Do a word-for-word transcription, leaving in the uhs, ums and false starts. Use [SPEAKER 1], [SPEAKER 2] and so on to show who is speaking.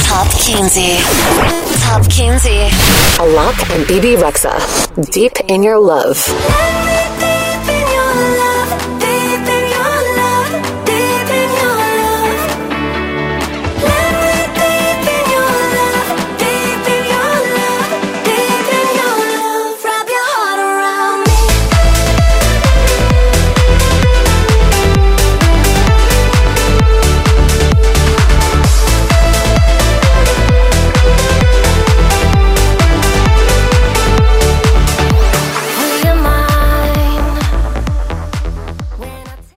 [SPEAKER 1] Top Quincy. Top Quincy.
[SPEAKER 2] Alok and B B Rexa. Deep in your love.